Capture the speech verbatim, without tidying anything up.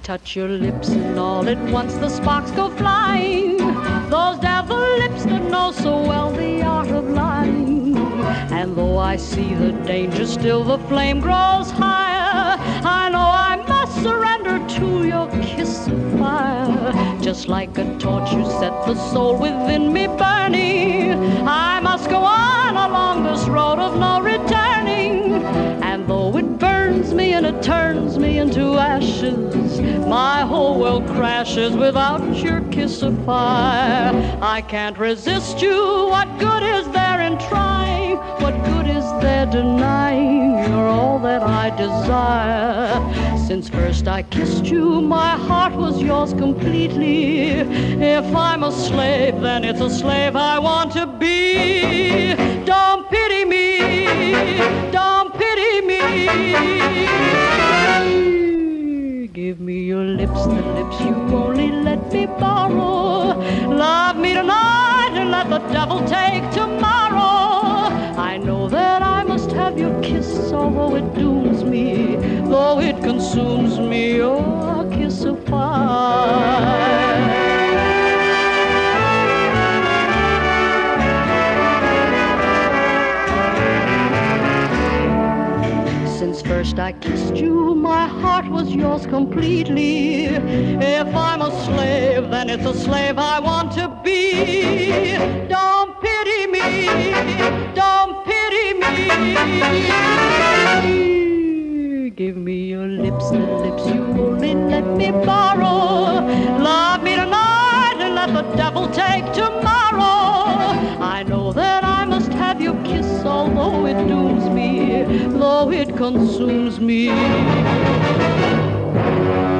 touch your lips and all at once the sparks go flying. Those devil lips that know so well the art of lying. And though I see the danger, still the flame grows higher. I know I must surrender to your kiss of fire. Just like a torch you set the soul within me burning. I must go on along this road of no returning. And though it burns me and it turns me into ashes, my whole world crashes without your kiss of fire. I can't resist you. What good is there in trying? What good is there denying? You're all that I desire. Since first I kissed you, my heart was yours completely. If I'm a slave, then it's a slave I want to be. Don't pity me. Don't pity me. Give me your lips, the lips you only let me borrow. Love me tonight and let the devil take tomorrow. I know that I must have your kiss, although it dooms me, though it consumes me, your kiss of fire. Since first I kissed you, my heart was yours completely. If I'm a slave, then it's a slave I want to be. Don't pity me, don't pity me. Give me your lips, the lips you only let me borrow. Love me tonight and let the devil take tomorrow. I know that I must have your kiss, although it dooms me, though it consumes me.